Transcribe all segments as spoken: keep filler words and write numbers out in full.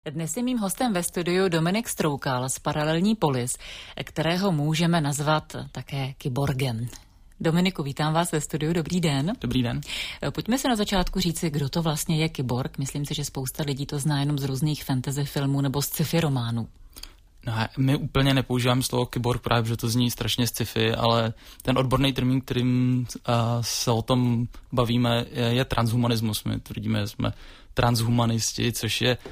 Dnes je mým hostem ve studiu Dominik Stroukal z Paralelní polis, kterého můžeme nazvat také kyborgem. Dominiku, vítám vás ve studiu, dobrý den. Dobrý den. Pojďme se na začátku říci, kdo to vlastně je kyborg. Myslím si, že spousta lidí to zná jenom z různých fantasy filmů nebo z sci-fi románů. No, my úplně nepoužíváme slovo kyborg právě, že to zní strašně sci-fi, ale ten odborný termín, kterým uh, se o tom bavíme, je, je transhumanismus. My tvrdíme, že jsme transhumanisti, což je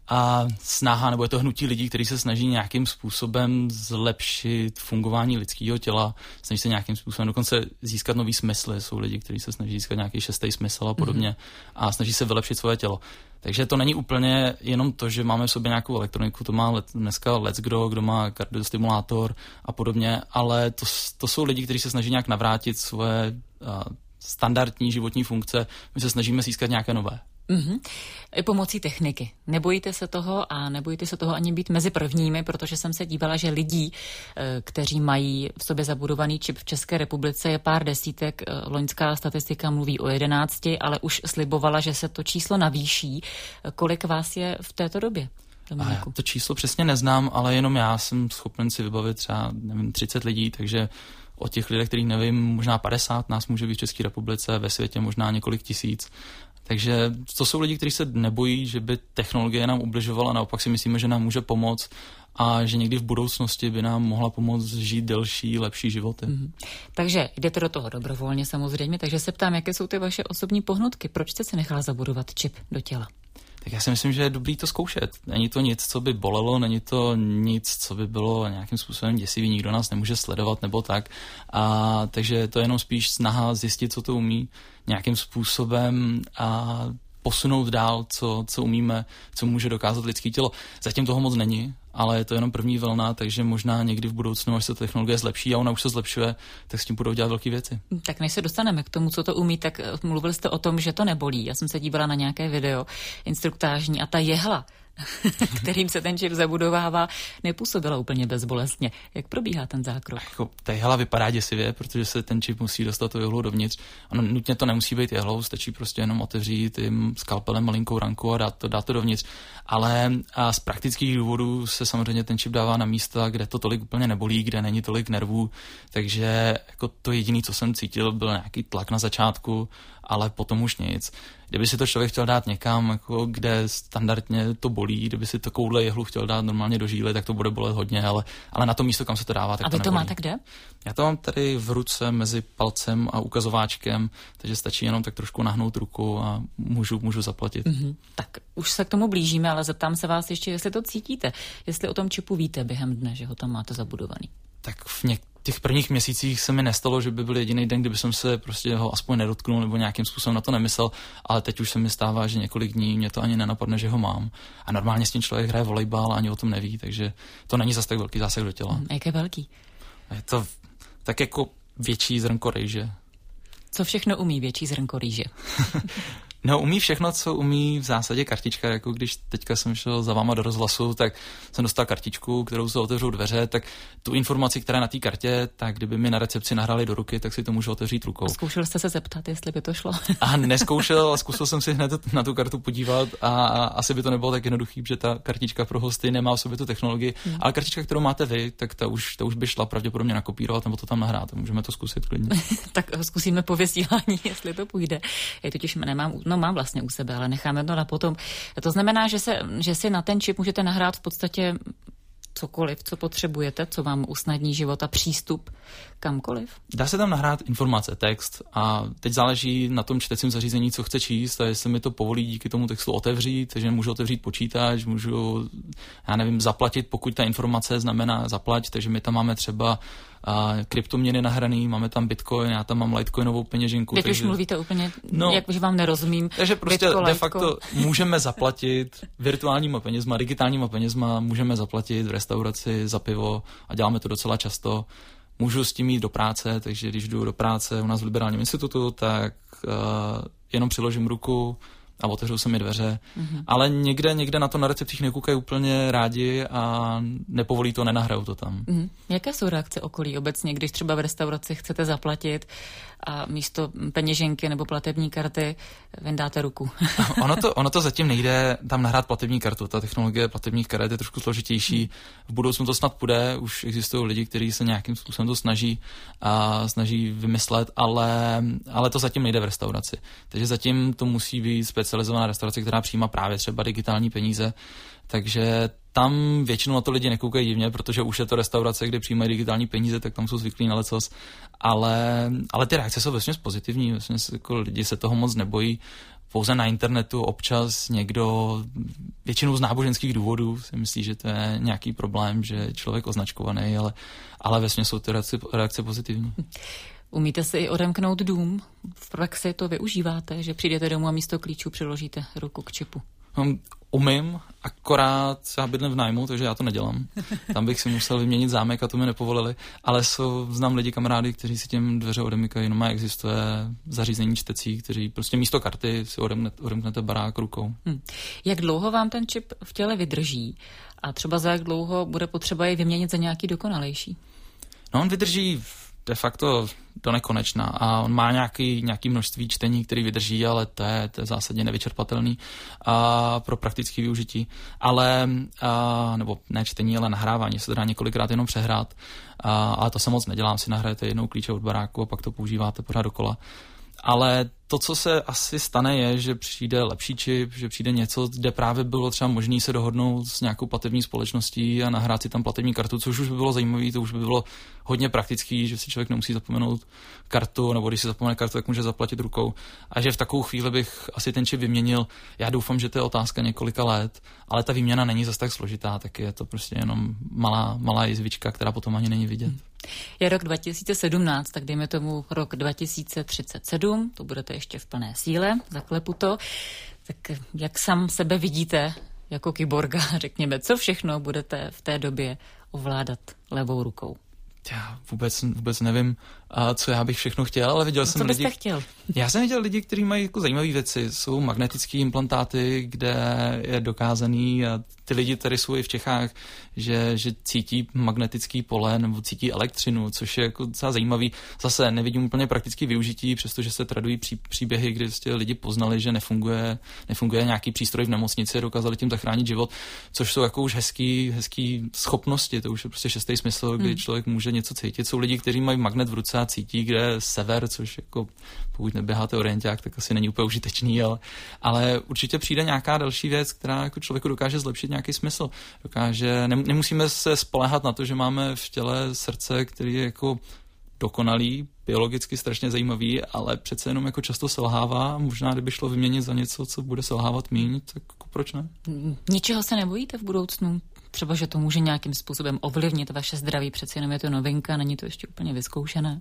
a snaha, nebo je to hnutí lidí, kteří se snaží nějakým způsobem zlepšit fungování lidského těla, snaží se nějakým způsobem dokonce získat nový smysly. Jsou lidi, kteří se snaží získat nějaký šestý smysl a podobně mm-hmm. a snaží se vylepšit svoje tělo. Takže to není úplně jenom to, že máme v sobě nějakou elektroniku, to má let, dneska leckdo, kdo má kardiostimulátor a podobně, ale to, to jsou lidi, kteří se snaží nějak navrátit svoje a, standardní životní funkce. My se snažíme získat nějaké nové. Mm-hmm. I pomocí techniky. Nebojíte se toho a nebojíte se toho ani být mezi prvními, protože jsem se dívala, že lidí, kteří mají v sobě zabudovaný čip v České republice, je pár desítek. Loňská statistika mluví o jedenácti, ale už slibovala, že se to číslo navýší. Kolik vás je v této době? A já to číslo přesně neznám, ale jenom já jsem schopen si vybavit třeba nevím, třicet lidí, takže o těch lidech, kterých nevím, možná padesát nás může být v České republice, ve světě možná několik tisíc. Takže to jsou lidi, kteří se nebojí, že by technologie nám ubližovala, naopak si myslíme, že nám může pomoct a že někdy v budoucnosti by nám mohla pomoct žít delší, lepší životy. Mm-hmm. Takže jdete do toho dobrovolně samozřejmě, takže se ptám, jaké jsou ty vaše osobní pohnutky, proč jste si nechala zabudovat čip do těla? Tak já si myslím, že je dobrý to zkoušet. Není to nic, co by bolelo, není to nic, co by bylo nějakým způsobem děsivý, nikdo nás nemůže sledovat nebo tak. A, takže to je jenom spíš snaha zjistit, co to umí nějakým způsobem a posunout dál, co, co umíme, co může dokázat lidské tělo. Zatím toho moc není, ale je to jenom první vlna, takže možná někdy v budoucnu, až se technologie zlepší a ona už se zlepšuje, tak s tím budou dělat velké věci. Tak než se dostaneme k tomu, co to umí, tak mluvil jste o tom, že to nebolí. Já jsem se dívala na nějaké video instruktážní a ta jehla, kterým se ten čip zabudovává, nepůsobila úplně bezbolestně. Jak probíhá ten zákrok? Jako, ta jehla vypadá děsivě, protože se ten čip musí dostat tu jehlu dovnitř. Ono nutně to nemusí být jehlou, stačí prostě jenom otevřít jim skalpelem malinkou ranku a dát to, dát to dovnitř. Ale a z praktických důvodů se samozřejmě ten čip dává na místa, kde to tolik úplně nebolí, kde není tolik nervů. Takže jako to jediné, co jsem cítil, byl nějaký tlak na začátku, ale potom už nic. Kdyby si to člověk chtěl dát někam, jako kde standardně to bolí, kdyby si takovouhle jehlu chtěl dát normálně do žíly, tak to bude bolet hodně, ale, ale na to místo, kam se to dává, tak a to nebolí. A vy to máte kde? Já to mám tady v ruce mezi palcem a ukazováčkem, takže stačí jenom tak trošku nahnout ruku a můžu, můžu zaplatit. Mm-hmm. Tak už se k tomu blížíme, ale zeptám se vás ještě, jestli to cítíte, jestli o tom čipu víte během dne, že ho tam máte zabudovaný. Tak v něk- těch prvních měsících se mi nestalo, že by byl jediný den, kdyby jsem se prostě ho aspoň nedotknul nebo nějakým způsobem na to nemyslel, ale teď už se mi stává, že několik dní mě to ani nenapadne, že ho mám. A normálně s tím člověk hraje volejbal a ani o tom neví, takže to není zase tak velký zásah do těla. Jak je velký? Je to tak jako větší zrnko rýže. Co všechno umí větší zrnko rýže? No, umí všechno, co umí v zásadě kartička, jako když teďka jsem šel za váma do rozhlasu, tak jsem dostal kartičku, kterou se otevřou dveře, tak tu informaci, která je na té kartě, tak kdyby mi na recepci nahrali do ruky, tak si to můžu otevřít rukou. Zkoušel jste se zeptat, jestli by to šlo? A neskoušel, ale zkusil jsem si hned na tu kartu podívat a, a asi by to nebylo tak jednoduchý, že ta kartička pro hosty nemá v sobě tu technologii, hmm. ale kartička, kterou máte vy, tak ta už, ta už by šla pravděpodobně nakopírovat nebo to tam nahrát. Můžeme to zkusit klidně. Tak zkusíme po vysílání, jestli to půjde. Já totiž nemám, no mám vlastně u sebe, ale necháme to na potom. To znamená, že, se, že si na ten čip můžete nahrát v podstatě cokoliv, co potřebujete, co vám usnadní život a přístup kamkoliv? Dá se tam nahrát informace, text a teď záleží na tom čtecím zařízení, co chce číst a jestli mi to povolí díky tomu textu otevřít, takže můžu otevřít počítač, můžu, já nevím, zaplatit, pokud ta informace znamená zaplať, takže my tam máme třeba a kryptoměny nahraný, máme tam bitcoin, já tam mám litecoinovou peněženku. Teď takže už mluvíte úplně, no, jak že vám nerozumím. Takže prostě Bitco, de facto můžeme zaplatit virtuálníma penězma, digitálníma penězma, můžeme zaplatit v restauraci za pivo a děláme to docela často. Můžu s tím jít do práce, takže když jdu do práce u nás v Liberálním institutu, tak uh, jenom přiložím ruku a otevřou se mi dveře. Mm-hmm. Ale někde, někde na to na recepcích nekoukají úplně rádi a nepovolí to, nenahrajou to tam. Mm-hmm. Jaké jsou reakce okolí obecně, když třeba v restauraci chcete zaplatit a místo peněženky nebo platební karty vyndáte ruku. ono, to, ono to zatím nejde tam nahrát platební kartu. Ta technologie platebních karet je trošku složitější. V budoucnu to snad půjde, už existují lidi, kteří se nějakým způsobem to snaží a snaží vymyslet, ale, ale to zatím nejde v restauraci. Takže zatím to musí být specializovaná restaurace, která přijímá právě třeba digitální peníze. Takže tam většinou na to lidi nekoukají divně, protože už je to restaurace, kde přijímají digitální peníze, tak tam jsou zvyklí na lecos. Ale, ale ty reakce jsou vesměs pozitivní, vesměs jako lidi se toho moc nebojí. Pouze na internetu občas někdo, většinou z náboženských důvodů, si myslí, že to je nějaký problém, že je člověk označkovaný, ale, ale vesměs jsou ty reakce, reakce pozitivní. Umíte si i odemknout dům? V praxi to využíváte, že přijdete domů a místo klíčů přiložíte ruku k čipu? Um, umím, akorát já bydlím v nájmu, takže já to nedělám. Tam bych si musel vyměnit zámek a to mi nepovolili, ale jsou, znám lidi, kamarády, kteří si těm dveře odemykají, jenom existuje zařízení čtecí, kteří prostě místo karty si odemknete, odemknete barák rukou. Hmm. Jak dlouho vám ten čip v těle vydrží a třeba za jak dlouho bude potřeba jej vyměnit za nějaký dokonalejší? No, on vydrží de facto do nekonečna a on má nějaký, nějaký množství čtení, který vydrží, ale to je, to je zásadně nevyčerpatelný a pro praktické využití. Ale, a, nebo ne čtení, ale nahrávání se dá několikrát jenom přehrát, a, ale to se moc nedělám, si nahrajete jednou klíče od baráku a pak to používáte pořád dokola. Ale to, co se asi stane, je, že přijde lepší čip, že přijde něco, kde právě bylo třeba možné se dohodnout s nějakou platební společností a nahrát si tam platební kartu, což už by bylo zajímavé, to už by bylo hodně praktický, že si člověk nemusí zapomenout kartu, nebo když si zapomene kartu, tak může zaplatit rukou. A že v takovou chvíli bych asi ten čip vyměnil. Já doufám, že to je otázka několika let, ale ta výměna není zas tak složitá, tak je to prostě jenom malá, malá jizvička, která potom ani není vidět. Je rok dva tisíce sedmnáct, tak dejme tomu rok dva tisíce třicet sedm, to budete ještě v plné síle, zaklepu to. Tak jak sám sebe vidíte jako kyborga, řekněme, co všechno budete v té době ovládat levou rukou? Já vůbec, vůbec nevím, co já bych všechno chtěl, ale viděl no, jsem co byste lidi... chtěl? Já jsem viděl lidi, kteří mají jako zajímavé věci. Jsou magnetické implantáty, kde je dokázaný a ty lidi tady jsou i v Čechách, že, že cítí magnetický pole nebo cítí elektřinu, což je jako docela zajímavý. Zase nevidím úplně praktické využití, přestože se tradují pří, příběhy, kdy vlastně lidi poznali, že nefunguje, nefunguje nějaký přístroj v nemocnici a dokázali tím zachránit život, což jsou jako už hezký, hezký schopnosti. To už je prostě šestý smysl, kdy hmm. člověk může něco cítit. Jsou lidi, kteří mají magnet v ruce a cítí, kde je sever, což jako pokud neběháte orienták, tak asi není úplně užitečný, ale, ale určitě přijde nějaká další věc, která jako člověku dokáže zlepšit nějaký smysl. Dokáže, nemusíme se spoléhat na to, že máme v těle srdce, který je jako dokonalý, biologicky strašně zajímavý, ale přece jenom jako často selhává. Možná, kdyby šlo vyměnit za něco, co bude selhávat míň, tak jako proč ne? Ničeho se nebojíte v budoucnu? Třeba, že to může nějakým způsobem ovlivnit vaše zdraví, přece jenom je to novinka, není to ještě úplně vyzkoušené.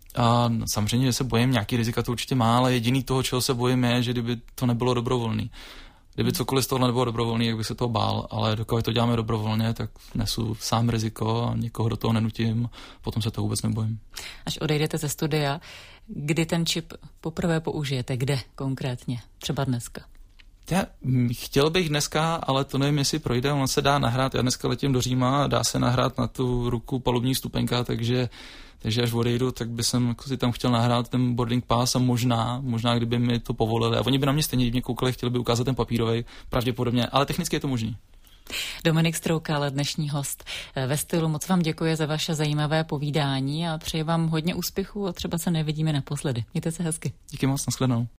A no, samozřejmě, že se bojím, nějaký rizika to určitě má, ale jediný toho, čeho se bojím, je, že kdyby to nebylo dobrovolný. Kdyby cokoliv z toho nebylo dobrovolný, jak bych se toho bál, ale dokud to děláme dobrovolně, tak nesu sám riziko a nikoho do toho nenutím, potom se toho vůbec nebojím. Až odejdete ze studia, kdy ten čip poprvé použijete, kde konkrétně? Třeba dneska? Já chtěl bych dneska, ale to nevím, jestli projde, on se dá nahrát, já dneska letím do Říma a dá se nahrát na tu ruku palubní stupenka, takže, takže až odejdu, tak by jsem jako si tam chtěl nahrát ten boarding pass a možná, možná kdyby mi to povolili. A oni by na mě stejně divně koukali, chtěli by ukázat ten papírovej, pravděpodobně, ale technicky je to možný. Dominik Stroukal, dnešní host ve Stylu. Moc vám děkuji za vaše zajímavé povídání a přeji vám hodně úspěchů a třeba se nevidíme naposledy. Mějte se hezky. Díky moc, nashledanou.